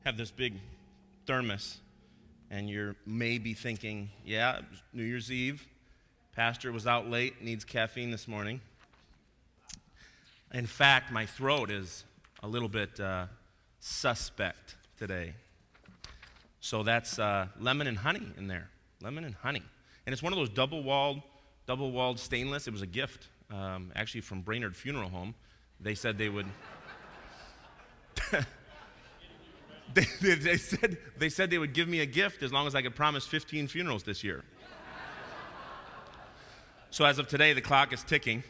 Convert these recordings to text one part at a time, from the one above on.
have this big thermos, and you're maybe thinking, yeah, New Year's Eve, pastor was out late, needs caffeine this morning. In fact, my throat is a little bit suspect today. So that's lemon and honey in there, lemon and honey. And it's one of those double-walled stainless. It was a gift, actually from Brainerd Funeral Home. They said they would... They said they would give me a gift as long as I could promise 15 funerals this year. So as of today, the clock is ticking.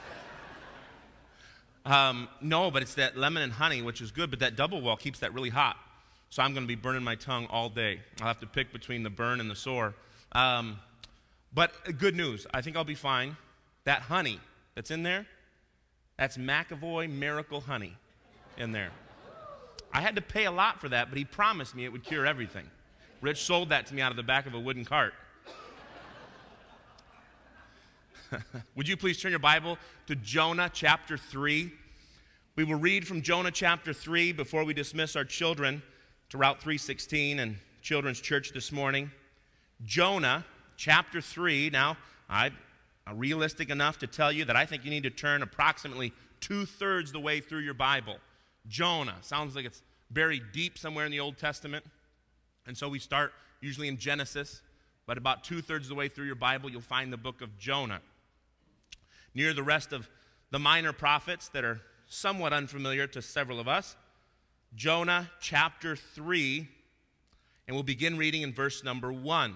No, but it's that lemon and honey, which is good, but that double wall keeps that really hot. So I'm going to be burning my tongue all day. I'll have to pick between the burn and the sore. But good news, I think I'll be fine. That honey that's in there, that's McAvoy Miracle Honey in there. I had to pay a lot for that, but he promised me it would cure everything. Rich sold that to me out of the back of a wooden cart. Would you please turn your Bible to Jonah chapter 3? We will read from Jonah chapter 3 before we dismiss our children to Route 316 and Children's Church this morning. Jonah chapter 3. Now, I'm realistic enough to tell you that I think you need to turn approximately 2/3 the way through your Bible. Jonah. Sounds like it's buried deep somewhere in the Old Testament. And so we start usually in Genesis, but about 2/3 of the way through your Bible, you'll find the book of Jonah. Near the rest of the minor prophets that are somewhat unfamiliar to several of us, Jonah chapter 3, and we'll begin reading in verse number 1.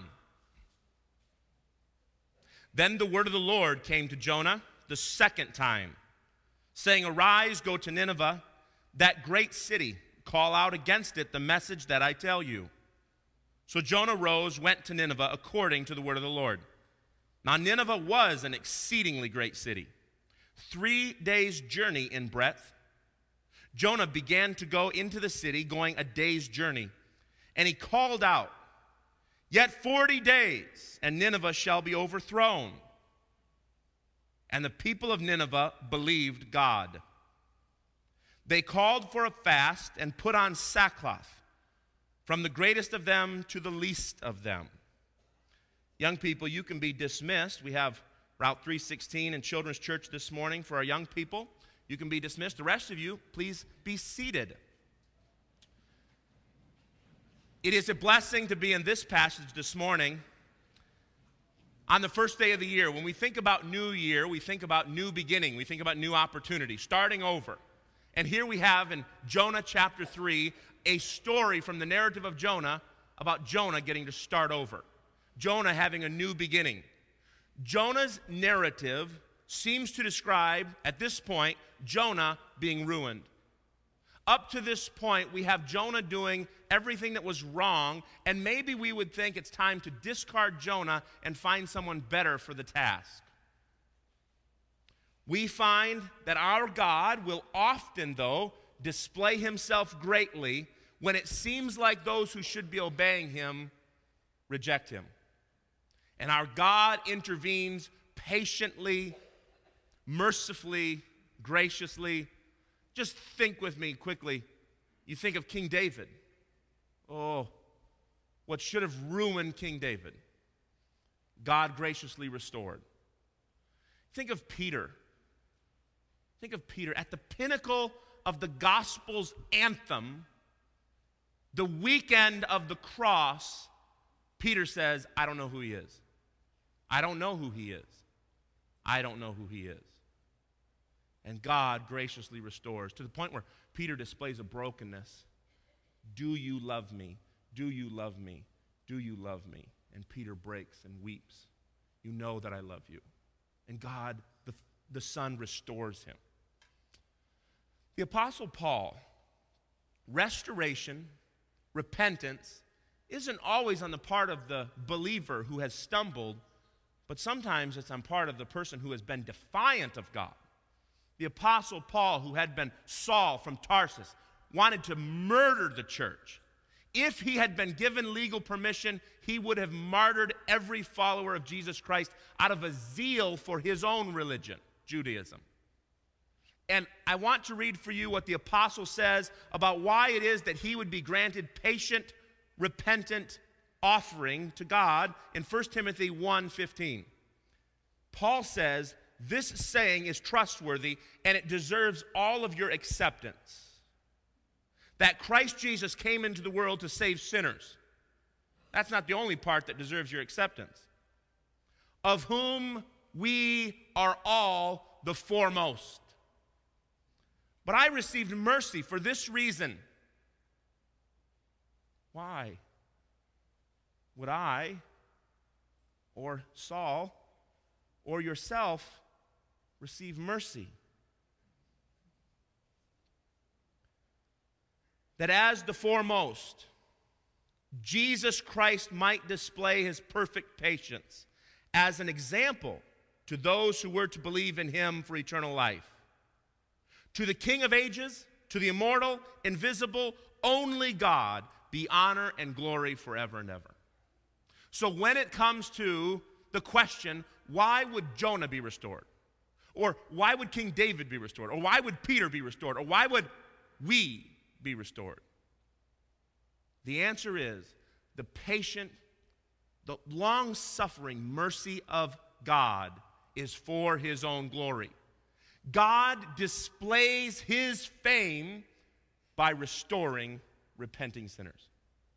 Then the word of the Lord came to Jonah the second time, saying, "Arise, go to Nineveh, that great city, call out against it the message that I tell you." So Jonah rose, went to Nineveh according to the word of the Lord. Now Nineveh was an exceedingly great city, 3 days' journey in breadth. Jonah began to go into the city, going a day's journey, and he called out, "Yet 40 days, and Nineveh shall be overthrown." And the people of Nineveh believed God. They called for a fast and put on sackcloth, from the greatest of them to the least of them. Young people, you can be dismissed. We have Route 316 and Children's Church this morning for our young people. You can be dismissed. The rest of you, please be seated. It is a blessing to be in this passage this morning on the first day of the year. When we think about New Year, we think about new beginning. We think about new opportunity, starting over. And here we have in Jonah chapter 3 a story from the narrative of Jonah about Jonah getting to start over. Jonah having a new beginning. Jonah's narrative seems to describe, at this point, Jonah being ruined. Up to this point, we have Jonah doing everything that was wrong, and maybe we would think it's time to discard Jonah and find someone better for the task. We find that our God will often, though, display himself greatly when it seems like those who should be obeying him reject him. And our God intervenes patiently, mercifully, graciously. Just think with me quickly. You think of King David. Oh, what should have ruined King David, God graciously restored. Think of Peter. Think of Peter at the pinnacle of the gospel's anthem, the weekend of the cross. Peter says, "I don't know who he is. I don't know who he is. I don't know who he is." And God graciously restores to the point where Peter displays a brokenness. "Do you love me? Do you love me? Do you love me?" And Peter breaks and weeps. "You know that I love you." And God, the Son, restores him. The Apostle Paul, restoration, repentance, isn't always on the part of the believer who has stumbled, but sometimes it's on part of the person who has been defiant of God. The Apostle Paul, who had been Saul from Tarsus, wanted to murder the church. If he had been given legal permission, he would have martyred every follower of Jesus Christ out of a zeal for his own religion, Judaism. And I want to read for you what the apostle says about why it is that he would be granted patient, repentant offering to God in 1 Timothy 1:15. Paul says, this saying is trustworthy and it deserves all of your acceptance. That Christ Jesus came into the world to save sinners. That's not the only part that deserves your acceptance. Of whom we are all the foremost. But I received mercy for this reason. Why would I, or Saul, or yourself receive mercy? That as the foremost, Jesus Christ might display his perfect patience as an example to those who were to believe in him for eternal life. To the King of ages, to the immortal, invisible, only God, be honor and glory forever and ever. So when it comes to the question, why would Jonah be restored? Or why would King David be restored? Or why would Peter be restored? Or why would we be restored? The answer is the patient, the long-suffering mercy of God is for his own glory. God displays his fame by restoring repenting sinners.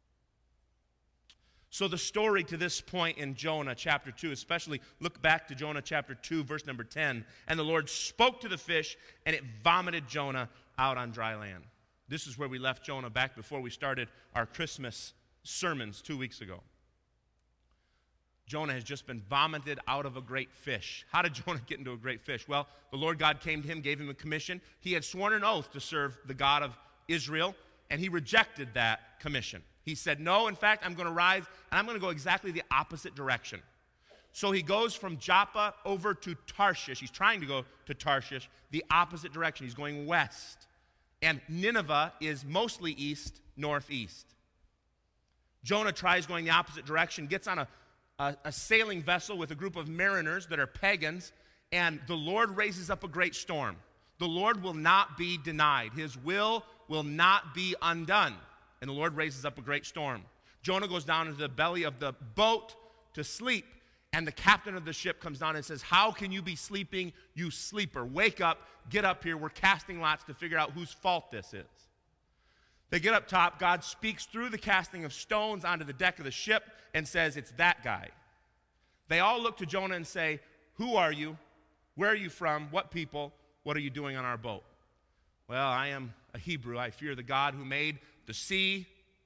So the story to this point in Jonah chapter 2, especially look back to Jonah chapter 2, verse number 10. And the Lord spoke to the fish, and it vomited Jonah out on dry land. This is where we left Jonah back before we started our Christmas sermons 2 weeks ago. Jonah has just been vomited out of a great fish. How did Jonah get into a great fish? Well, the Lord God came to him, gave him a commission. He had sworn an oath to serve the God of Israel, and he rejected that commission. He said, no, in fact, I'm going to rise, and I'm going to go exactly the opposite direction. So he goes from Joppa over to Tarshish. He's trying to go to Tarshish, the opposite direction. He's going west. And Nineveh is mostly east, northeast. Jonah tries going the opposite direction, gets on a sailing vessel with a group of mariners that are pagans, and the Lord raises up a great storm. The Lord will not be denied. His will not be undone. And the Lord raises up a great storm. Jonah goes down into the belly of the boat to sleep, and the captain of the ship comes down and says, how can you be sleeping, you sleeper? Wake up, get up here. We're casting lots to figure out whose fault this is. They get up top. God speaks through the casting of stones onto the deck of the ship and says, it's that guy. They all look to Jonah and say, who are you? Where are you from? What people? What are you doing on our boat? Well, I am a Hebrew. I fear the God who made the sea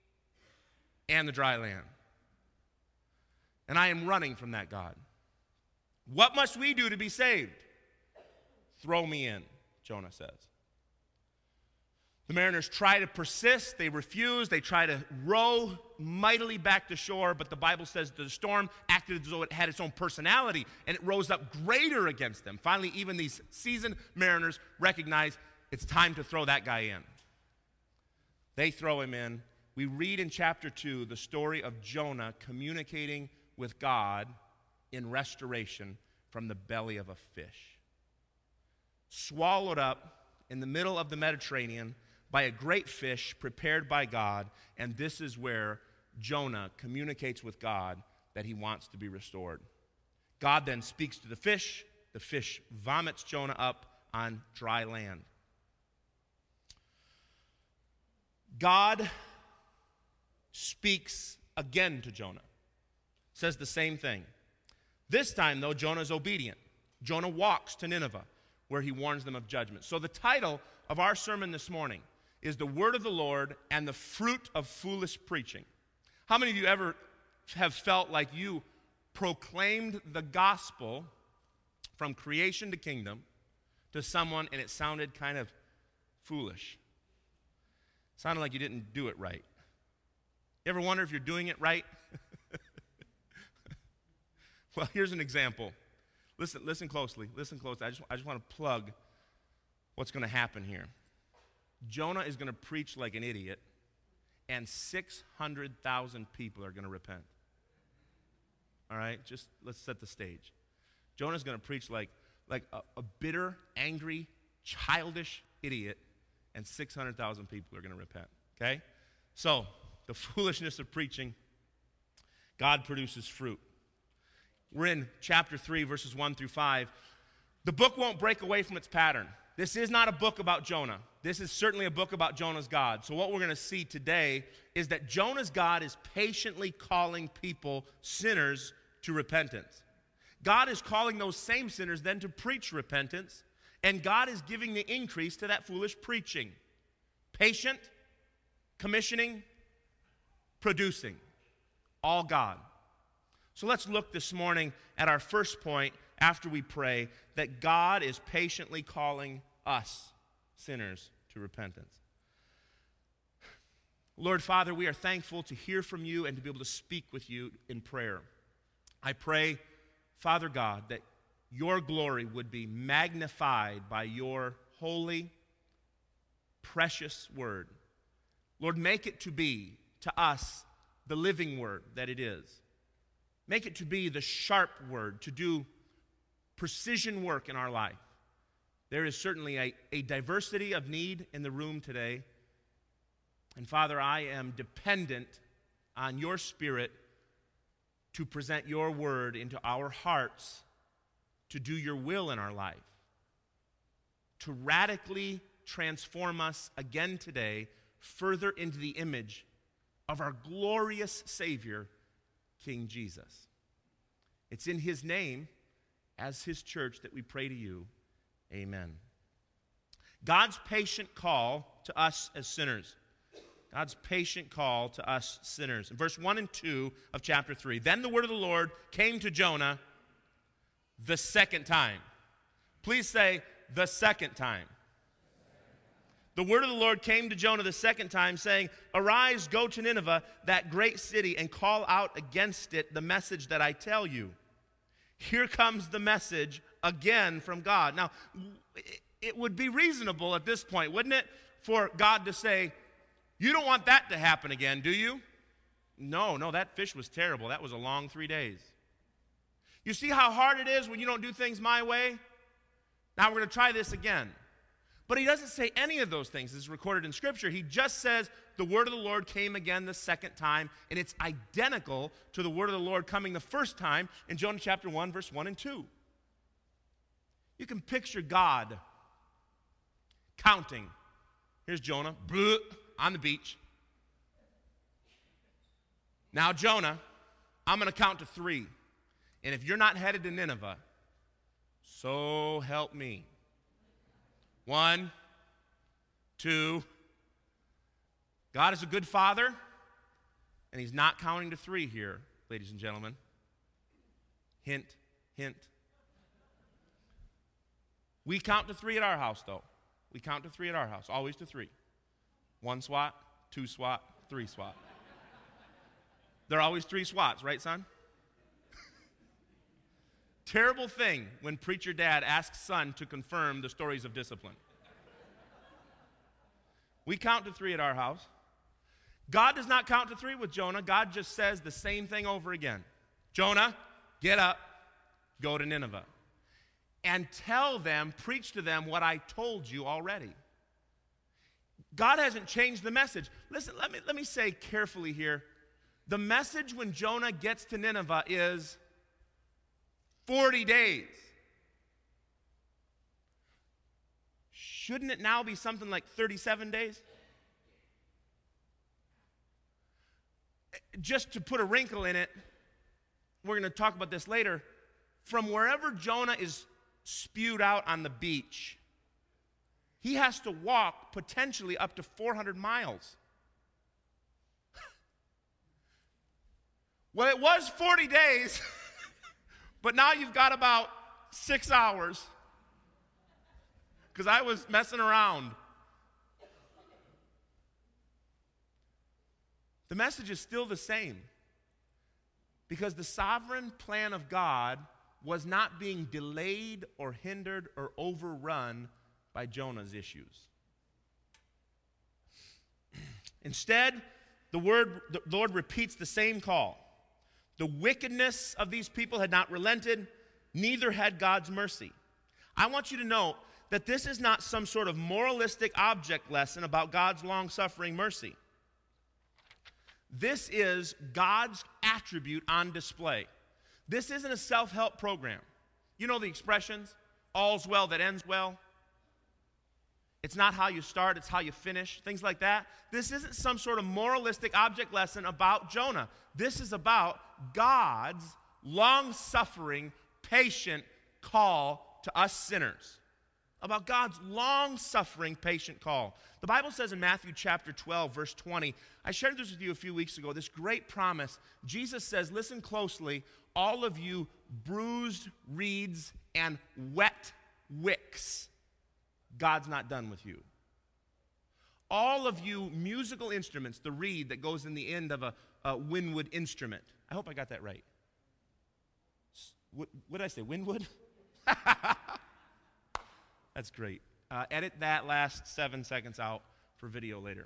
and the dry land. And I am running from that God. What must we do to be saved? Throw me in, Jonah says. The mariners try to persist. They refuse. They try to row mightily back to shore, but the Bible says the storm acted as though it had its own personality, and it rose up greater against them. Finally, even these seasoned mariners recognize it's time to throw that guy in. They throw him in. We read in chapter 2 the story of Jonah communicating with God in restoration from the belly of a fish. Swallowed up in the middle of the Mediterranean by a great fish prepared by God, and this is where Jonah communicates with God that he wants to be restored. God then speaks to the fish vomits Jonah up on dry land. God speaks again to Jonah, says the same thing. This time, though, Jonah is obedient. Jonah walks to Nineveh, where he warns them of judgment. So the title of our sermon this morning is The Word of the Lord and the Fruit of Foolish Preaching. How many of you ever have felt like you proclaimed the gospel from creation to kingdom to someone and it sounded kind of foolish? Sounded like you didn't do it right. You ever wonder if you're doing it right? Well, here's an example. Listen closely. Listen closely. I just want to plug what's going to happen here. Jonah is going to preach like an idiot, and 600,000 people are going to repent. All right? Just let's set the stage. Jonah's going to preach like a bitter, angry childish idiot, and 600,000 people are going to repent, okay? So, the foolishness of preaching, God produces fruit. We're in chapter 3, verses 1 through 5. The book won't break away from its pattern. This is not a book about Jonah. This is certainly a book about Jonah's God. So what we're going to see today is that Jonah's God is patiently calling people, sinners, to repentance. God is calling those same sinners then to preach repentance, and God is giving the increase to that foolish preaching. Patient, commissioning, producing. All God. So let's look this morning at our first point after we pray, that God is patiently calling us, sinners, to repentance. Lord Father, we are thankful to hear from you and to be able to speak with you in prayer. I pray, Father God, that your glory would be magnified by your holy, precious word. Lord, make it to be, to us, the living word that it is. Make it to be the sharp word, to do precision work in our life. There is certainly a diversity of need in the room today. And Father, I am dependent on your Spirit to present your word into our hearts, to do your will in our life, to radically transform us again today, further into the image of our glorious Savior, King Jesus. It's in his name, as his church, that we pray to you. Amen. God's patient call to us as sinners. God's patient call to us sinners. In verse 1 and 2 of chapter 3, then the word of the Lord came to Jonah the second time. Please say, the second time. The word of the Lord came to Jonah the second time, saying, arise, go to Nineveh, that great city, and call out against it the message that I tell you. Here comes the message again from God. Now, it would be reasonable at this point, wouldn't it, for God to say, you don't want that to happen again, do you? No, that fish was terrible. That was a long 3 days. You see how hard it is when you don't do things my way? Now we're going to try this again. But he doesn't say any of those things. This is recorded in Scripture. He just says the word of the Lord came again the second time, and it's identical to the word of the Lord coming the first time in Jonah chapter 1, verse 1 and 2. You can picture God counting. Here's Jonah on the beach. Now, Jonah, I'm going to count to 3. And if you're not headed to Nineveh, so help me. 1, 2. God is a good father, and he's not counting to 3 here, ladies and gentlemen. Hint, hint. We count to 3 at our house, though. We count to 3 at our house, always to 3. 1 swat, 2 swat, 3 swat. There are always 3 swats, right, son? Terrible thing when preacher dad asks son to confirm the stories of discipline. We count to 3 at our house. God does not count to 3 with Jonah. God just says the same thing over again. Jonah, get up, go to Nineveh, and tell them, preach to them what I told you already. God hasn't changed the message. Listen, let me say carefully here. The message when Jonah gets to Nineveh is 40 days. Shouldn't it now be something like 37 days? Just to put a wrinkle in it, we're going to talk about this later. From wherever Jonah is spewed out on the beach, he has to walk potentially up to 400 miles. Well, it was 40 days, but now you've got about 6 hours, because I was messing around. The message is still the same, because the sovereign plan of God was not being delayed or hindered or overrun by Jonah's issues. Instead, the Lord repeats the same call. The wickedness of these people had not relented, neither had God's mercy. I want you to know that this is not some sort of moralistic object lesson about God's long-suffering mercy. This is God's attribute on display. This isn't a self-help program. You know the expressions, all's well that ends well. It's not how you start, it's how you finish, things like that. This isn't some sort of moralistic object lesson about Jonah. This is about God's long-suffering, patient call to us sinners. About God's long-suffering, patient call. The Bible says in Matthew chapter 12, verse 20, I shared this with you a few weeks ago, this great promise. Jesus says, listen closely, all of you bruised reeds and wet wicks, God's not done with you. All of you musical instruments, the reed that goes in the end of a windwood instrument. I hope I got that right. What did I say, windwood? That's great. Edit that last 7 seconds out for video later.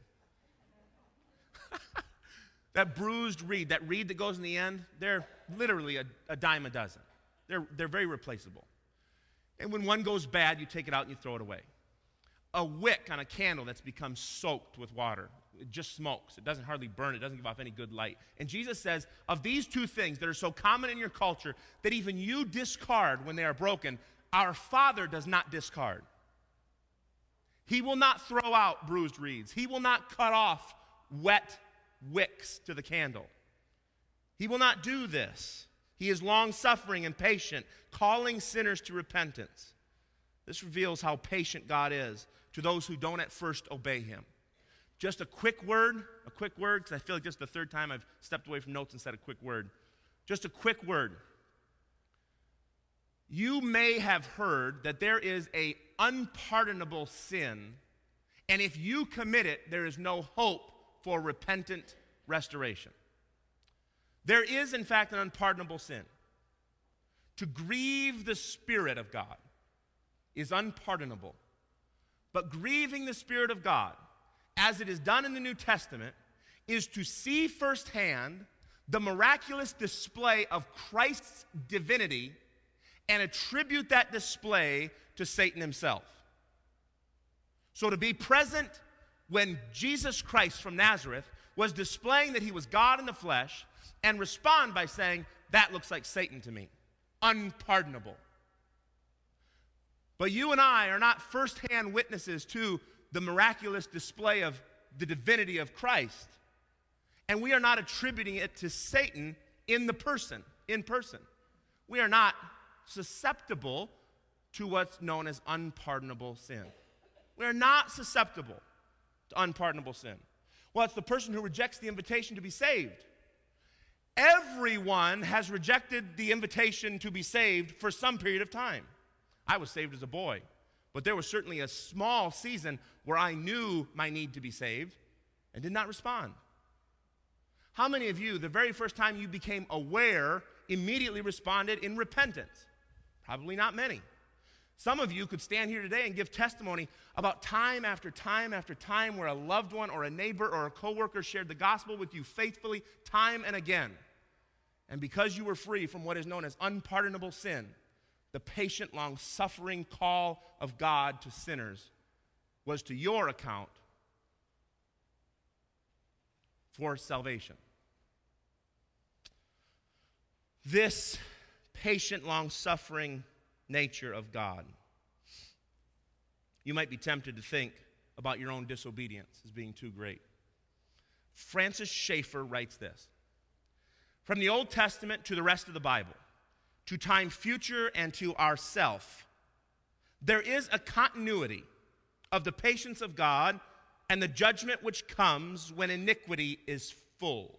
That bruised reed, that reed that goes in the end, they're literally a dime a dozen. They're very replaceable. And when one goes bad, you take it out and you throw it away. A wick on a candle that's become soaked with water, it just smokes. It doesn't hardly burn. It doesn't give off any good light. And Jesus says, of these two things that are so common in your culture that even you discard when they are broken, our Father does not discard. He will not throw out bruised reeds. He will not cut off wet wicks to the candle. He will not do this. He is long-suffering and patient, calling sinners to repentance. This reveals how patient God is to those who don't at first obey him. Just a quick word, because I feel like this is the third time I've stepped away from notes and said a quick word. Just a quick word. You may have heard that there is an unpardonable sin, and if you commit it, there is no hope for repentant restoration. There is, in fact, an unpardonable sin. To grieve the Spirit of God is unpardonable. But grieving the Spirit of God, as it is done in the New Testament, is to see firsthand the miraculous display of Christ's divinity and attribute that display to Satan himself. So to be present when Jesus Christ from Nazareth was displaying that he was God in the flesh, and respond by saying, that looks like Satan to me. Unpardonable. But you and I are not firsthand witnesses to the miraculous display of the divinity of Christ. And we are not attributing it to Satan in person. We are not susceptible to what's known as unpardonable sin. We are not susceptible to unpardonable sin. Well, it's the person who rejects the invitation to be saved. Everyone has rejected the invitation to be saved for some period of time. I was saved as a boy, but there was certainly a small season where I knew my need to be saved and did not respond. How many of you, the very first time you became aware, immediately responded in repentance? Probably not many. Some of you could stand here today and give testimony about time after time after time where a loved one or a neighbor or a coworker shared the gospel with you faithfully time and again. And because you were free from what is known as unpardonable sin, the patient, long-suffering call of God to sinners was to your account for salvation. This patient, long-suffering nature of God. You might be tempted to think about your own disobedience as being too great. Francis Schaeffer writes this: from the Old Testament to the rest of the Bible, to time future and to ourself, there is a continuity of the patience of God and the judgment which comes when iniquity is full.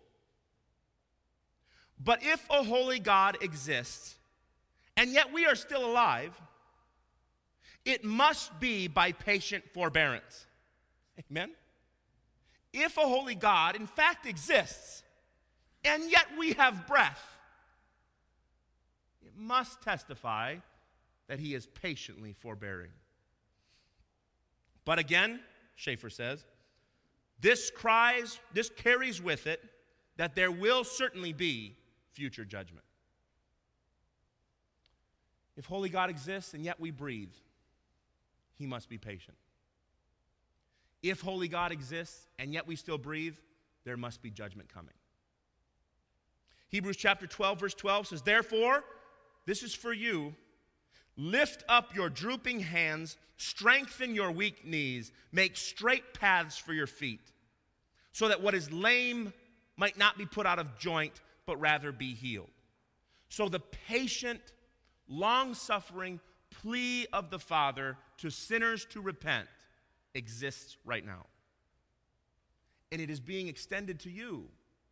But if a holy God exists, and yet we are still alive, it must be by patient forbearance. Amen? If a holy God in fact exists, and yet we have breath, it must testify that he is patiently forbearing. But again, Schaeffer says, this carries with it that there will certainly be future judgment. If holy God exists and yet we breathe, he must be patient. If holy God exists and yet we still breathe, there must be judgment coming. Hebrews chapter 12, verse 12 says, therefore, this is for you, lift up your drooping hands, strengthen your weak knees, make straight paths for your feet, so that what is lame might not be put out of joint, but rather be healed. So the patient, long-suffering plea of the Father to sinners to repent exists right now. And it is being extended to you.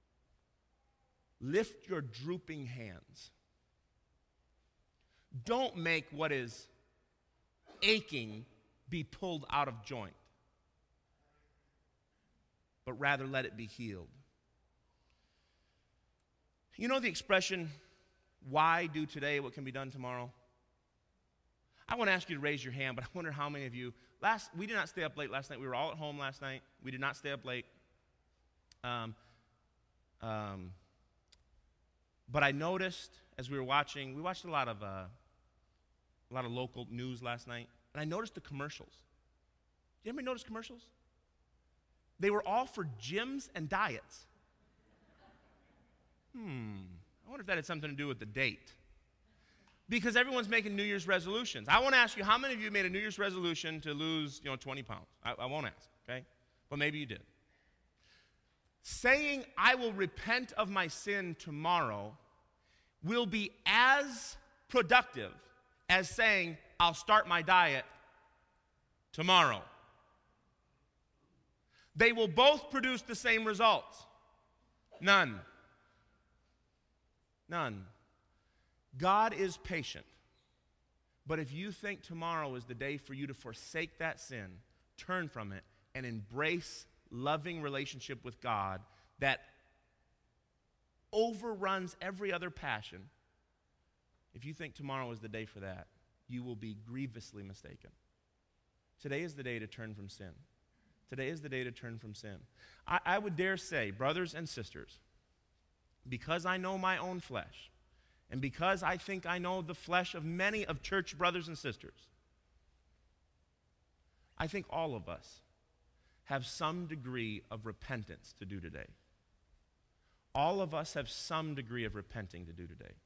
Lift your drooping hands. Don't make what is aching be pulled out of joint, but rather let it be healed. You know the expression, why do today what can be done tomorrow? I want to ask you to raise your hand, but I wonder how many of you, we did not stay up late last night. We were all at home last night. We did not stay up late. But I noticed as we watched a lot of local news last night, and I noticed the commercials. Did anybody notice commercials? They were all for gyms and diets. I wonder if that had something to do with the date. Because everyone's making New Year's resolutions. I want to ask you, how many of you made a New Year's resolution to lose 20 pounds? I won't ask, okay? But maybe you did. Saying, I will repent of my sin tomorrow will be as productive as saying, I'll start my diet tomorrow. They will both produce the same results. None. God is patient. But if you think tomorrow is the day for you to forsake that sin, turn from it, and embrace loving relationship with God that overruns every other passion, if you think tomorrow is the day for that, you will be grievously mistaken. Today is the day to turn from sin. Today is the day to turn from sin. I would dare say, brothers and sisters, because I know my own flesh, and because I think I know the flesh of many of church brothers and sisters, I think all of us have some degree of repentance to do today. All of us have some degree of repenting to do today.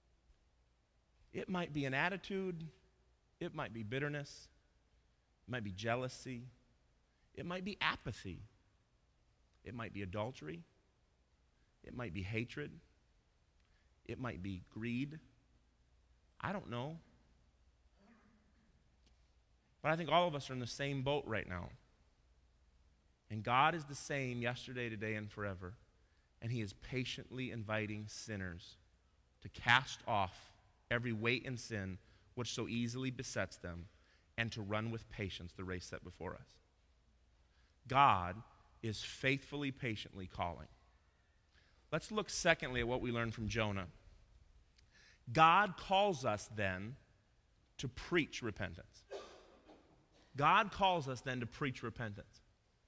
It might be an attitude, it might be bitterness, it might be jealousy, it might be apathy, it might be adultery, it might be hatred, it might be greed. I don't know. But I think all of us are in the same boat right now. And God is the same yesterday, today, and forever. And he is patiently inviting sinners to cast off every weight and sin which so easily besets them, and to run with patience the race set before us. God is faithfully, patiently calling. Let's look secondly at what we learned from Jonah. God calls us then to preach repentance. God calls us then to preach repentance.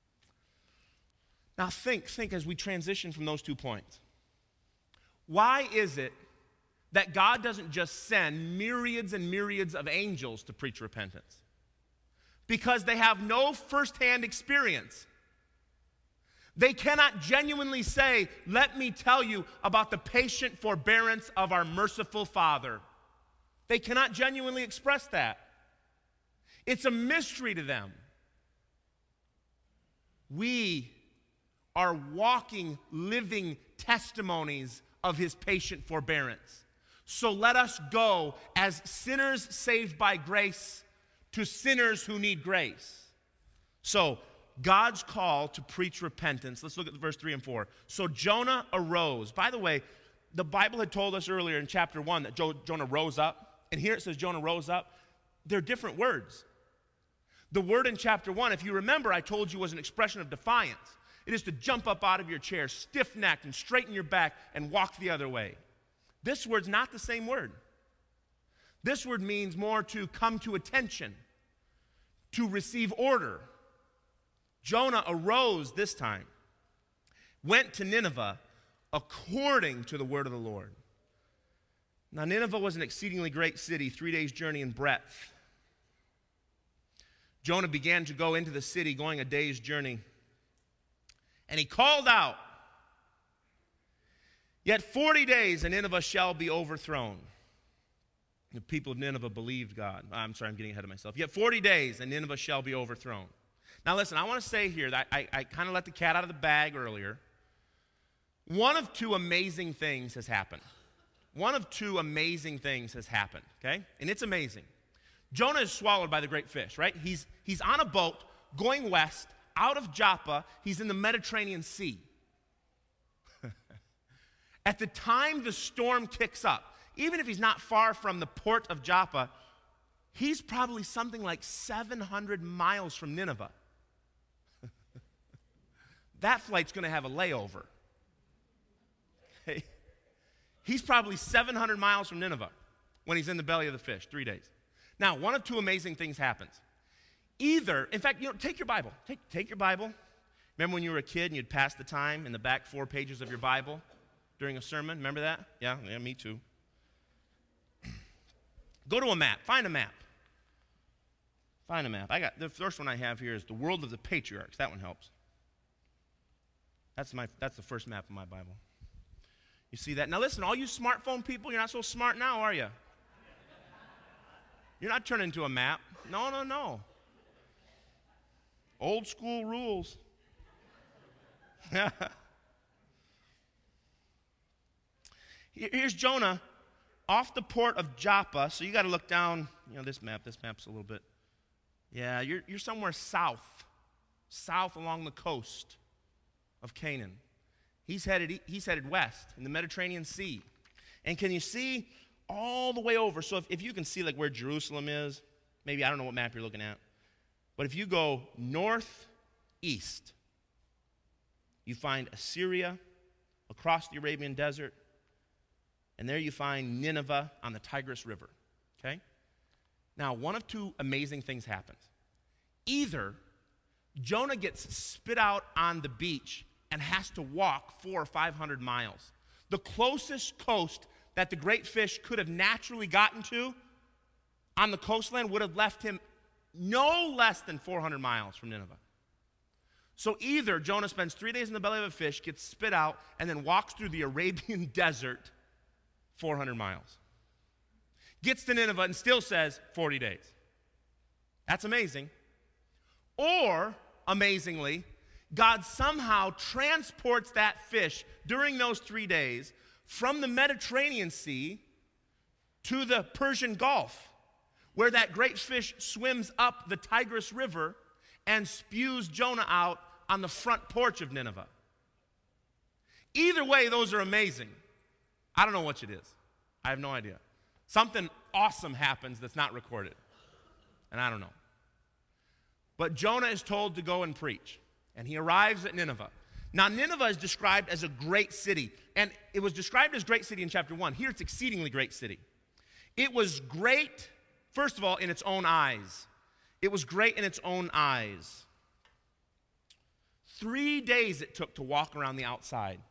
Now think as we transition from those 2 points. Why is it that God doesn't just send myriads and myriads of angels to preach repentance? Because they have no firsthand experience. They cannot genuinely say, let me tell you about the patient forbearance of our merciful Father. They cannot genuinely express that. It's a mystery to them. We are walking, living testimonies of his patient forbearance. So let us go as sinners saved by grace to sinners who need grace. So, God's call to preach repentance. Let's look at verse 3 and 4. So Jonah arose. By the way, the Bible had told us earlier in chapter 1 that Jonah rose up. And here it says Jonah rose up. They're different words. The word in chapter 1, if you remember, I told you was an expression of defiance. It is to jump up out of your chair, stiff-necked, and straighten your back and walk the other way. This word's not the same word. This word means more to come to attention, to receive order. Jonah arose this time, went to Nineveh according to the word of the Lord. Now, Nineveh was an exceedingly great city, 3 days' journey in breadth. Jonah began to go into the city, going a day's journey. And he called out, "Yet 40 days and Nineveh shall be overthrown." The people of Nineveh believed God. I'm sorry, I'm getting ahead of myself. "Yet 40 days and Nineveh shall be overthrown." Now listen, I want to say here that I kind of let the cat out of the bag earlier. One of two amazing things has happened. One of two amazing things has happened, okay? And it's amazing. Jonah is swallowed by the great fish, right? He's on a boat going west out of Joppa. He's in the Mediterranean Sea. At the time the storm kicks up, even if he's not far from the port of Joppa, he's probably something like 700 miles from Nineveh. That flight's going to have a layover. Okay? He's probably 700 miles from Nineveh when he's in the belly of the fish, 3 days. Now, one of two amazing things happens. Either, in fact, take your Bible. Take your Bible. Remember when you were a kid and you'd pass the time in the back 4 pages of your Bible during a sermon? Remember that? Yeah, me too. Go to a map. Find a map. Find a map. The first one I have here is The World of the Patriarchs. That one helps. That's the first map of my Bible. You see that? Now listen, all you smartphone people, you're not so smart now, are you? You're not turning into a map. No. Old school rules. Here's Jonah off the port of Joppa. So you got to look down, this map's a little bit. Yeah, you're somewhere south along the coast of Canaan. He's headed west in the Mediterranean Sea. And can you see all the way over? So if you can see like where Jerusalem is, maybe, I don't know what map you're looking at, but if you go northeast, you find Assyria across the Arabian desert, and there you find Nineveh on the Tigris River, okay? Now, one of two amazing things happens. Either Jonah gets spit out on the beach and has to walk 400 or 500 miles. The closest coast that the great fish could have naturally gotten to on the coastline would have left him no less than 400 miles from Nineveh. So either Jonah spends 3 days in the belly of a fish, gets spit out, and then walks through the Arabian desert 400 miles. Gets to Nineveh and still says 40 days. That's amazing. Or, amazingly, God somehow transports that fish during those 3 days from the Mediterranean Sea to the Persian Gulf, where that great fish swims up the Tigris River and spews Jonah out on the front porch of Nineveh. Either way, those are amazing. I don't know which it is. I have no idea. Something awesome happens that's not recorded, and I don't know. But Jonah is told to go and preach. And he arrives at Nineveh. Now, Nineveh is described as a great city. And it was described as great city in chapter 1. Here it's exceedingly great city. It was great, first of all, in its own eyes. It was great in its own eyes. 3 days it took to walk around the outside.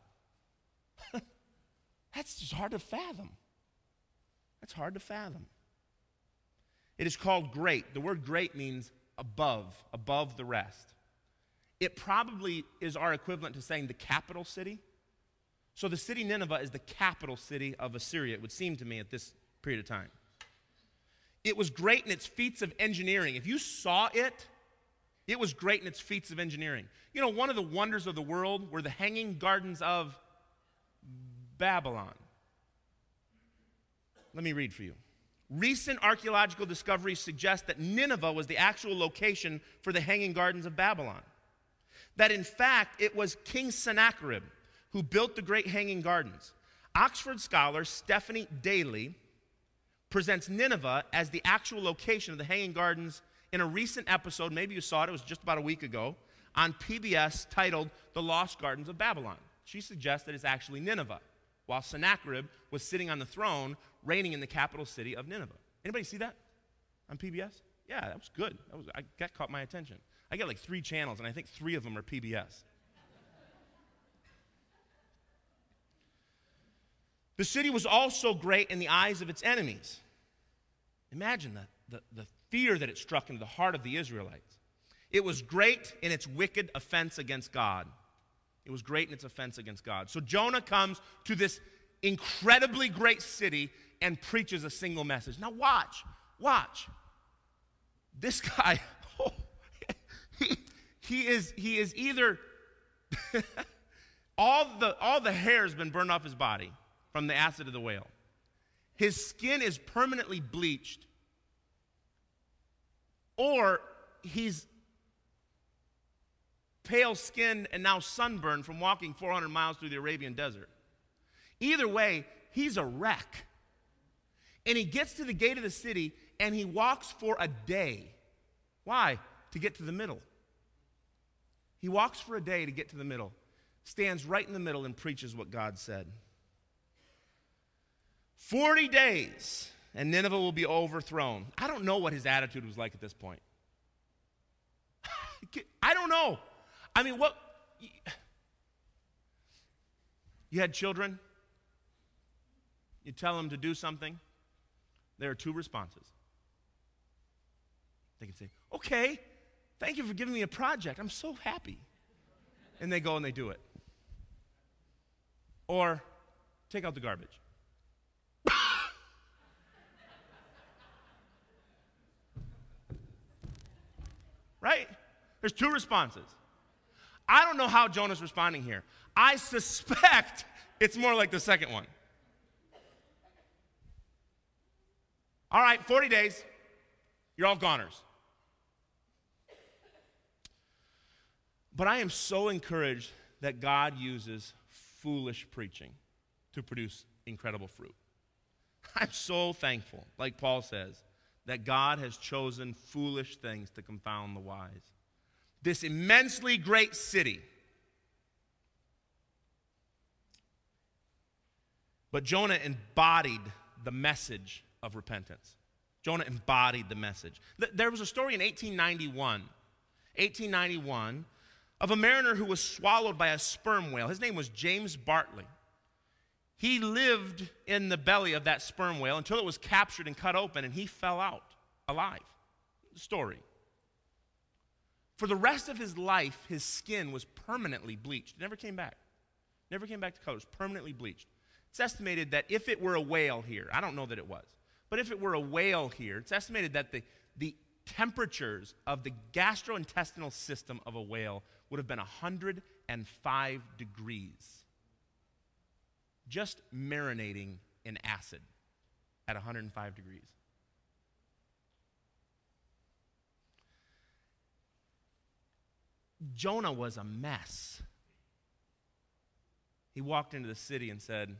That's just hard to fathom. That's hard to fathom. It is called great. The word great means above the rest. It probably is our equivalent to saying the capital city. So the city Nineveh is the capital city of Assyria, it would seem to me at this period of time. It was great in its feats of engineering. If you saw it, it was great in its feats of engineering. You know, one of the wonders of the world were the Hanging Gardens of Babylon. Let me read for you. Recent archaeological discoveries suggest that Nineveh was the actual location for the Hanging Gardens of Babylon. That in fact, it was King Sennacherib who built the great Hanging Gardens. Oxford scholar Stephanie Daly presents Nineveh as the actual location of the Hanging Gardens in a recent episode, maybe you saw it was just about a week ago, on PBS titled The Lost Gardens of Babylon. She suggests that it's actually Nineveh, while Sennacherib was sitting on the throne, reigning in the capital city of Nineveh. Anybody see that on PBS? Yeah, that was good. That caught my attention. I get like 3 channels, and I think 3 of them are PBS. The city was also great in the eyes of its enemies. Imagine the fear that it struck into the heart of the Israelites. It was great in its wicked offense against God. It was great in its offense against God. So Jonah comes to this incredibly great city and preaches a single message. Now watch. This guy, he is either all the hair has been burned off his body from the acid of the whale. His skin is permanently bleached, or he's pale-skinned and now sunburned from walking 400 miles through the Arabian desert. Either way, he's a wreck. And he gets to the gate of the city, and he walks for a day. Why? To get to the middle. He walks for a day to get to the middle, stands right in the middle and preaches what God said. 40 days, and Nineveh will be overthrown. I don't know what his attitude was like at this point. I don't know. I mean, what? You had children? You tell them to do something? There are two responses. They can say, okay, thank you for giving me a project. I'm so happy. And they go and they do it. Or, take out the garbage. Right? There's two responses. I don't know how Jonah's responding here. I suspect it's more like the second one. All right, 40 days. You're all goners. But I am so encouraged that God uses foolish preaching to produce incredible fruit. I'm so thankful, like Paul says, that God has chosen foolish things to confound the wise. This immensely great city. But Jonah embodied the message of repentance. Jonah embodied the message. There was a story in 1891, of a mariner who was swallowed by a sperm whale. His name was James Bartley. He lived in the belly of that sperm whale until it was captured and cut open, and he fell out alive. Story. For the rest of his life, his skin was permanently bleached. It never came back. Never came back to color. It was permanently bleached. It's estimated that if it were a whale here, I don't know that it was, but if it were a whale here, it's estimated that the temperatures of the gastrointestinal system of a whale would have been 105 degrees. Just marinating in acid at 105 degrees. Jonah was a mess. He walked into the city and said,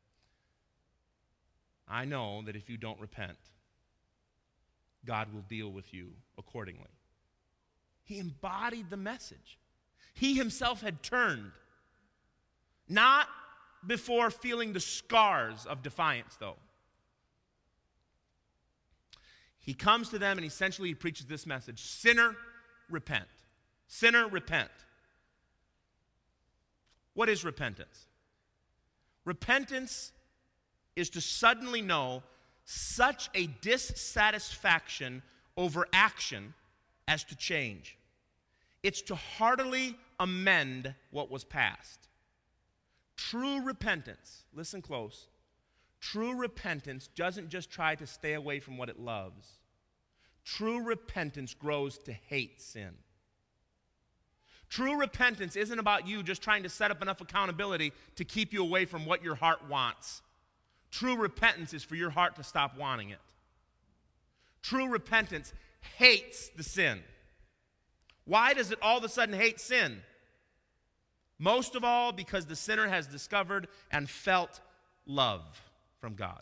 I know that if you don't repent, God will deal with you accordingly. He embodied the message. He himself had turned. Not before feeling the scars of defiance, though. He comes to them and essentially he preaches this message: sinner, repent. Sinner, repent. What is repentance? Repentance is to suddenly know such a dissatisfaction over action as to change. It's to heartily amend what was past. True repentance, listen close, true repentance doesn't just try to stay away from what it loves. True repentance grows to hate sin. True repentance isn't about you just trying to set up enough accountability to keep you away from what your heart wants. True repentance is for your heart to stop wanting it. True repentance hates the sin. Why does it all of a sudden hate sin? Most of all, because the sinner has discovered and felt love from God.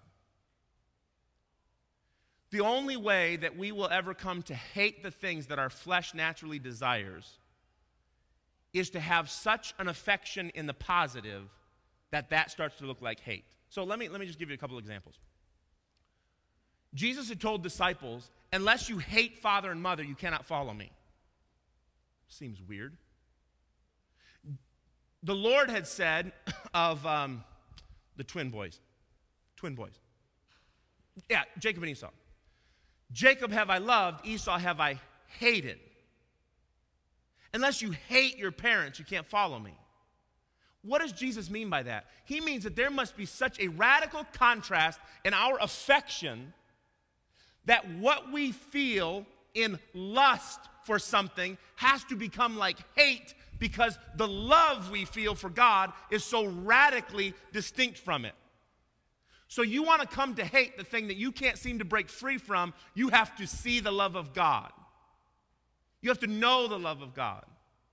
The only way that we will ever come to hate the things that our flesh naturally desires is to have such an affection in the positive that starts to look like hate. So let me just give you a couple examples. Jesus had told disciples, unless you hate father and mother, you cannot follow me. Seems weird. The Lord had said of the twin boys. Yeah, Jacob and Esau. Jacob have I loved, Esau have I hated. Unless you hate your parents, you can't follow me. What does Jesus mean by that? He means that there must be such a radical contrast in our affection that what we feel in lust for something has to become like hate, because the love we feel for God is so radically distinct from it. So you want to come to hate the thing that you can't seem to break free from, you have to see the love of God. You have to know the love of God.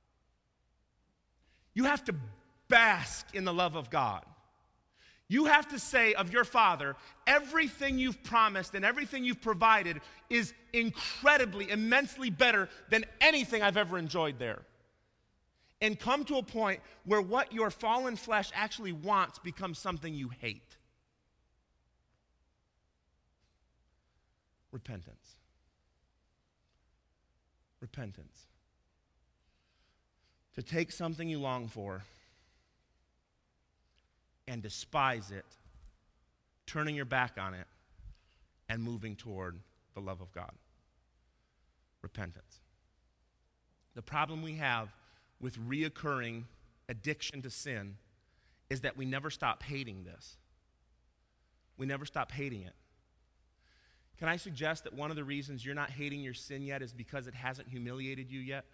You have to bask in the love of God. You have to say of your Father, everything you've promised and everything you've provided is incredibly, immensely better than anything I've ever enjoyed there. And come to a point where what your fallen flesh actually wants becomes something you hate. Repentance. Repentance. To take something you long for and despise it, turning your back on it, and moving toward the love of God. Repentance. The problem we have with reoccurring addiction to sin is that we never stop hating this. We never stop hating it. Can I suggest that one of the reasons you're not hating your sin yet is because it hasn't humiliated you yet?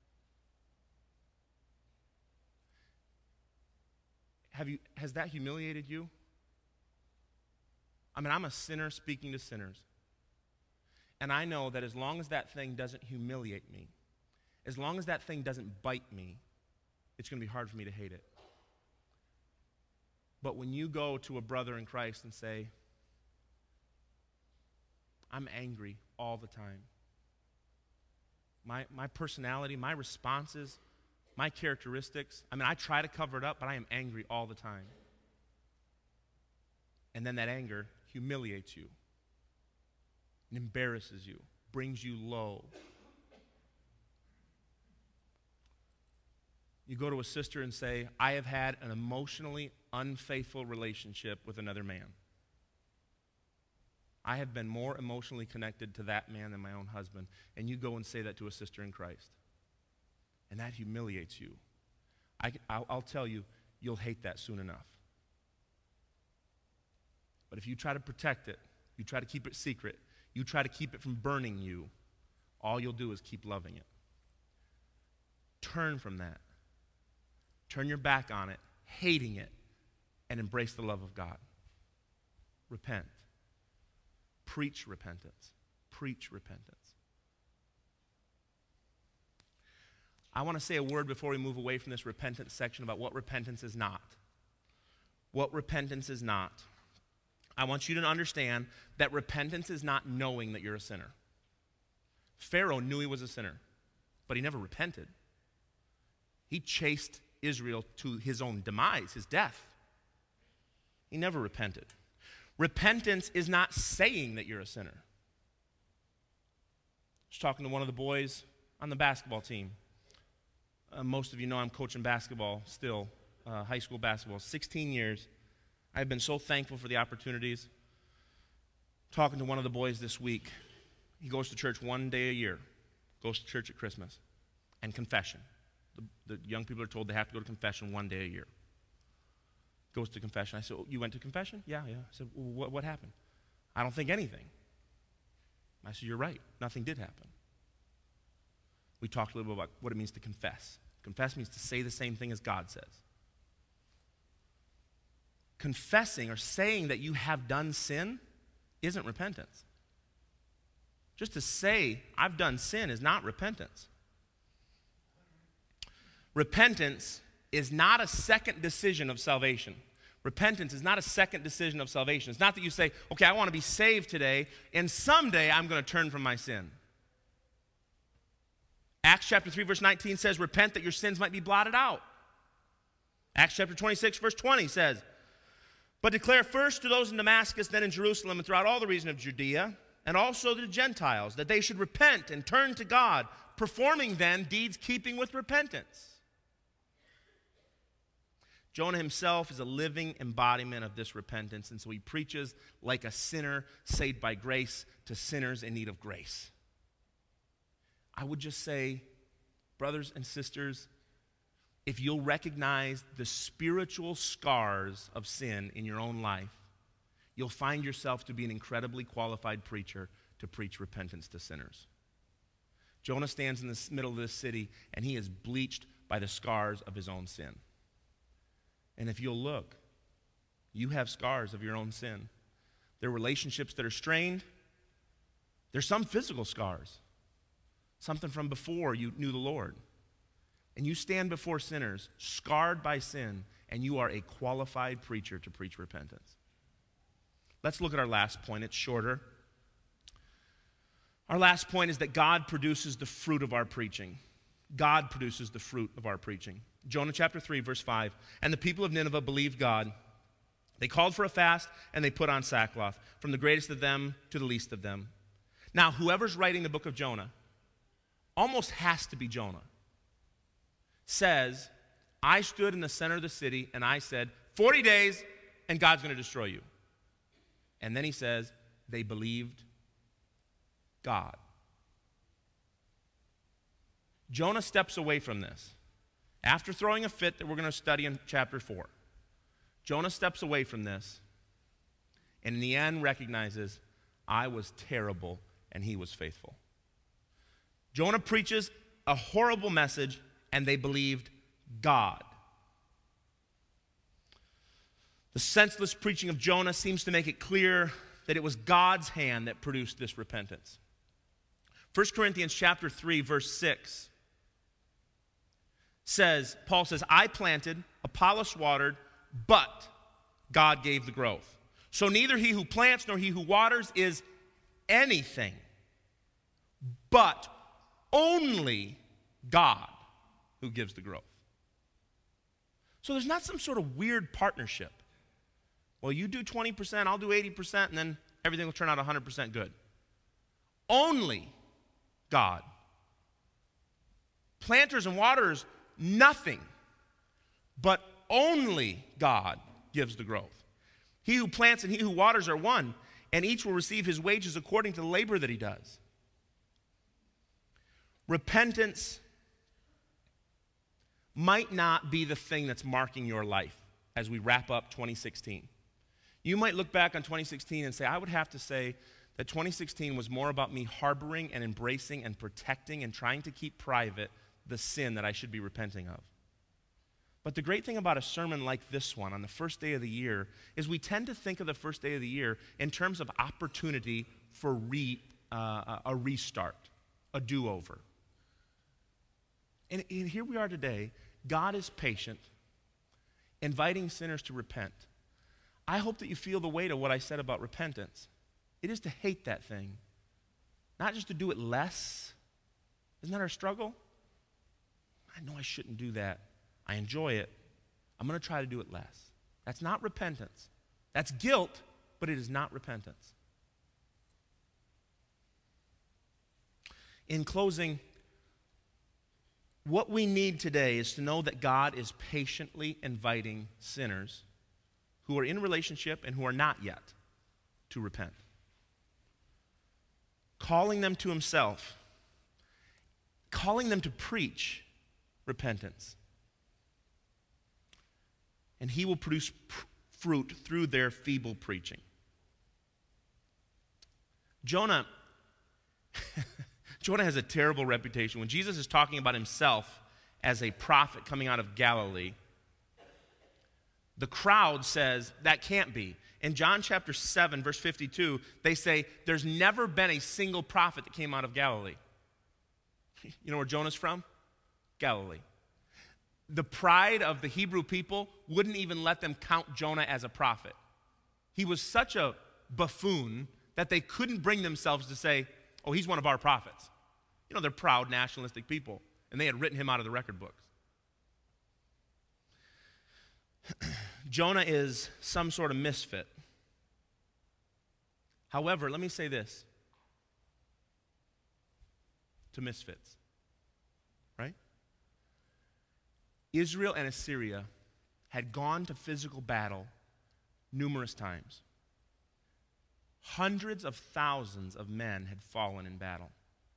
Has that humiliated you? I mean, I'm a sinner speaking to sinners. And I know that as long as that thing doesn't humiliate me, as long as that thing doesn't bite me, it's going to be hard for me to hate it. But when you go to a brother in Christ and say, I'm angry all the time. My personality, my responses, my characteristics, I mean, I try to cover it up, but I am angry all the time. And then that anger humiliates you, and embarrasses you, brings you low. You go to a sister and say, I have had an emotionally unfaithful relationship with another man. I have been more emotionally connected to that man than my own husband. And you go and say that to a sister in Christ. And that humiliates you. I'll tell you, you'll hate that soon enough. But if you try to protect it, you try to keep it secret, you try to keep it from burning you, all you'll do is keep loving it. Turn from that. Turn your back on it, hating it, and embrace the love of God. Repent. Preach repentance. Preach repentance. I want to say a word before we move away from this repentance section about what repentance is not. What repentance is not. I want you to understand that repentance is not knowing that you're a sinner. Pharaoh knew he was a sinner, but he never repented. He chased Israel to his own demise, his death. He never repented. Repentance is not saying that you're a sinner. I was talking to one of the boys on the basketball team. Most of you know I'm coaching basketball still, high school basketball, 16 years. I've been so thankful for the opportunities. Talking to one of the boys this week. He goes to church one day a year, goes to church at Christmas, and confession. The young people are told they have to go to confession one day a year. Goes to confession. I said, oh, you went to confession? Yeah. I said, well, what happened? I don't think anything. I said, you're right. Nothing did happen. We talked a little bit about what it means to confess. Confess means to say the same thing as God says. Confessing or saying that you have done sin isn't repentance. Just to say, I've done sin is not repentance. Repentance is not a second decision of salvation. Repentance is not a second decision of salvation. It's not that you say, okay, I want to be saved today, and someday I'm going to turn from my sin. Acts chapter 3, verse 19 says, repent that your sins might be blotted out. Acts chapter 26, verse 20 says, but declare first to those in Damascus, then in Jerusalem, and throughout all the region of Judea, and also to the Gentiles, that they should repent and turn to God, performing then deeds keeping with repentance. Jonah himself is a living embodiment of this repentance, and so he preaches like a sinner saved by grace to sinners in need of grace. I would just say, brothers and sisters, if you'll recognize the spiritual scars of sin in your own life, you'll find yourself to be an incredibly qualified preacher to preach repentance to sinners. Jonah stands in the middle of this city, and he is bleached by the scars of his own sin. And if you'll look, you have scars of your own sin. There are relationships that are strained. There's some physical scars, something from before you knew the Lord. And you stand before sinners, scarred by sin, and you are a qualified preacher to preach repentance. Let's look at our last point. It's shorter. Our last point is that God produces the fruit of our preaching. God produces the fruit of our preaching. Jonah chapter 3, verse 5. And the people of Nineveh believed God. They called for a fast, and they put on sackcloth, from the greatest of them to the least of them. Now, whoever's writing the book of Jonah, almost has to be Jonah, says, I stood in the center of the city, and I said, 40 days, and God's going to destroy you. And then he says, they believed God. Jonah steps away from this. After throwing a fit that we're going to study in chapter 4, Jonah steps away from this and in the end recognizes, I was terrible and he was faithful. Jonah preaches a horrible message and they believed God. The senseless preaching of Jonah seems to make it clear that it was God's hand that produced this repentance. 1 Corinthians chapter 3, verse 6 says, Paul says, I planted, Apollos watered, but God gave the growth. So neither he who plants nor he who waters is anything, but only God who gives the growth. So there's not some sort of weird partnership. Well, you do 20%, I'll do 80%, and then everything will turn out 100% good. Only God. Planters and waterers, nothing, but only God gives the growth. He who plants and he who waters are one, and each will receive his wages according to the labor that he does. Repentance might not be the thing that's marking your life as we wrap up 2016. You might look back on 2016 and say, I would have to say that 2016 was more about me harboring and embracing and protecting and trying to keep private the sin that I should be repenting of. But the great thing about a sermon like this one on the first day of the year is we tend to think of the first day of the year in terms of opportunity for a restart, a do-over. And here we are today. God is patient, inviting sinners to repent. I hope that you feel the weight of what I said about repentance. It is to hate that thing, not just to do it less. Isn't that our struggle? I know I shouldn't do that. I enjoy it. I'm going to try to do it less. That's not repentance. That's guilt, but it is not repentance. In closing, what we need today is to know that God is patiently inviting sinners who are in relationship and who are not yet to repent, calling them to himself, calling them to preach repentance. And he will produce fruit through their feeble preaching. Jonah has a terrible reputation. When Jesus is talking about himself as a prophet coming out of Galilee, the crowd says that can't be. In John chapter 7, verse 52, they say there's never been a single prophet that came out of Galilee. You know where Jonah's from? Galilee. The pride of the Hebrew people wouldn't even let them count Jonah as a prophet. He was such a buffoon that they couldn't bring themselves to say, oh, he's one of our prophets. You know, they're proud, nationalistic people, and they had written him out of the record books. Jonah is some sort of misfit. However, let me say this to misfits, right? Israel and Assyria had gone to physical battle numerous times. Hundreds of thousands of men had fallen in battle.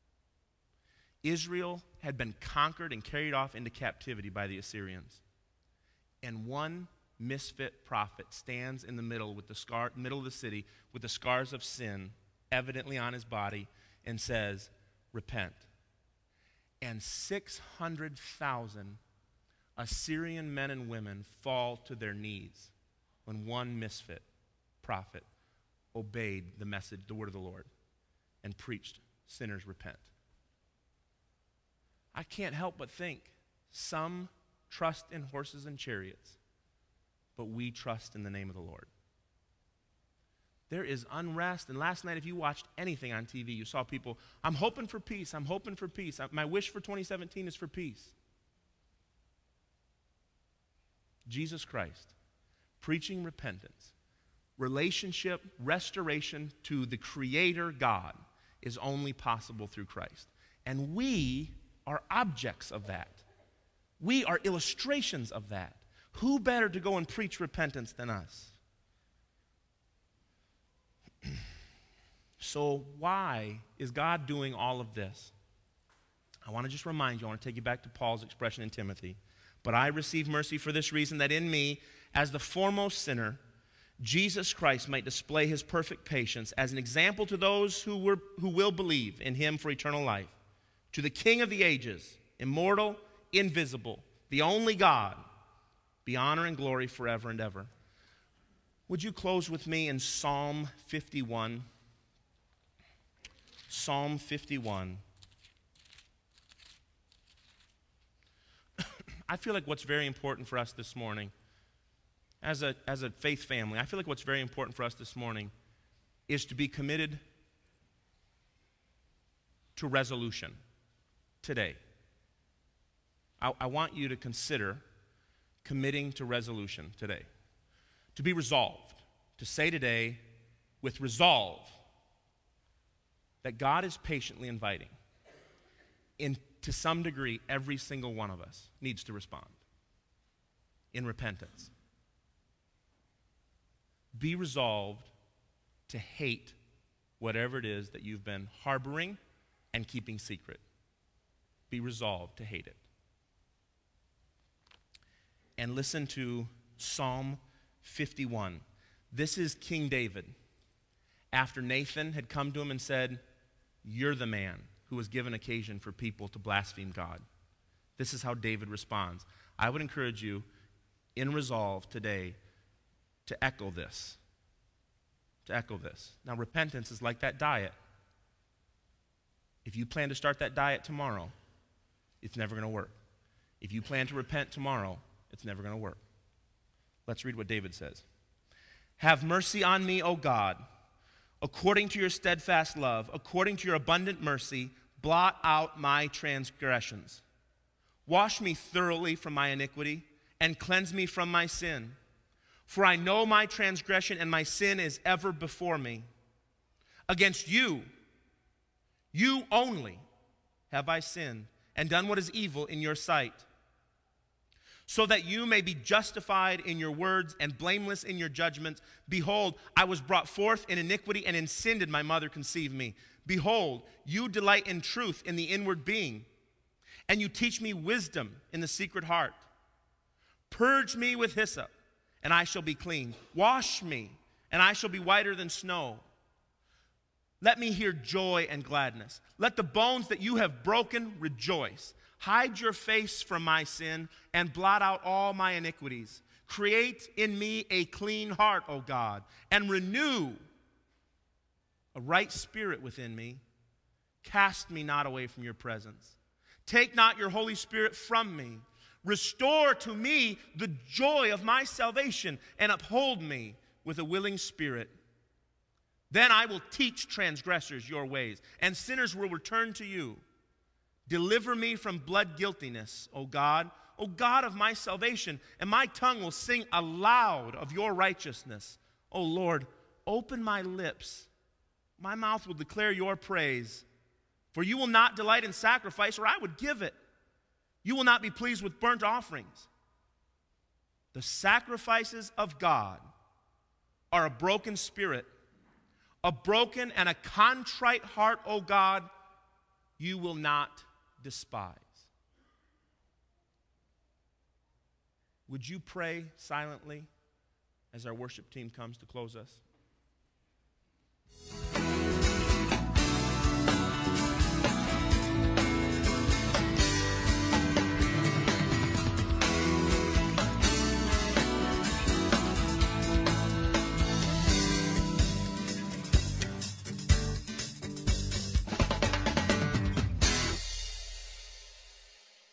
Israel had been conquered and carried off into captivity by the Assyrians. And one misfit prophet stands in the middle of the city with the scars of sin evidently on his body and says, repent. And 600,000 Assyrian men and women fall to their knees when one misfit prophet obeyed the message, the word of the Lord, and preached, sinners repent. I can't help but think some trust in horses and chariots, but we trust in the name of the Lord. There is unrest, and last night if you watched anything on TV, you saw people, I'm hoping for peace, I'm hoping for peace. My wish for 2017 is for peace. Jesus Christ, preaching repentance, relationship, restoration to the Creator God is only possible through Christ. And we are objects of that. We are illustrations of that. Who better to go and preach repentance than us? So why is God doing all of this? I want to just remind you, I want to take you back to Paul's expression in Timothy. But I receive mercy for this reason, that in me, as the foremost sinner, Jesus Christ might display his perfect patience as an example to those who will believe in him for eternal life. To the King of the ages, immortal, invisible, the only God, be honor and glory forever and ever. Would you close with me in Psalm 51? Psalm 51. I feel like what's very important for us this morning, as a faith family, I feel like what's very important for us this morning is to be committed to resolution today. I want you to consider committing to resolution today. To be resolved. To say today with resolve that God is patiently inviting. To some degree, every single one of us needs to respond in repentance. Be resolved to hate whatever it is that you've been harboring and keeping secret. Be resolved to hate it. And listen to Psalm 51. This is King David. After Nathan had come to him and said, "You're the man who was given occasion for people to blaspheme God." This is how David responds. I would encourage you, in resolve today, to echo this. To echo this. Now, repentance is like that diet. If you plan to start that diet tomorrow, it's never going to work. If you plan to repent tomorrow, it's never going to work. Let's read what David says. Have mercy on me, O God, according to your steadfast love, according to your abundant mercy, blot out my transgressions. Wash me thoroughly from my iniquity and cleanse me from my sin. For I know my transgression and my sin is ever before me. Against you, you only, have I sinned and done what is evil in your sight, so that you may be justified in your words and blameless in your judgments. Behold, I was brought forth in iniquity, and in sin did my mother conceive me. Behold, you delight in truth in the inward being, and you teach me wisdom in the secret heart. Purge me with hyssop, and I shall be clean. Wash me, and I shall be whiter than snow. Let me hear joy and gladness. Let the bones that you have broken rejoice. Hide your face from my sin and blot out all my iniquities. Create in me a clean heart, O God, and renew a right spirit within me. Cast me not away from your presence. Take not your Holy Spirit from me. Restore to me the joy of my salvation and uphold me with a willing spirit. Then I will teach transgressors your ways, and sinners will return to you. Deliver me from blood guiltiness, O God of my salvation, and my tongue will sing aloud of your righteousness. O Lord, open my lips. My mouth will declare your praise. For you will not delight in sacrifice, or I would give it. You will not be pleased with burnt offerings. The sacrifices of God are a broken spirit, a broken and a contrite heart, O God, you will not despise. Would you pray silently as our worship team comes to close us?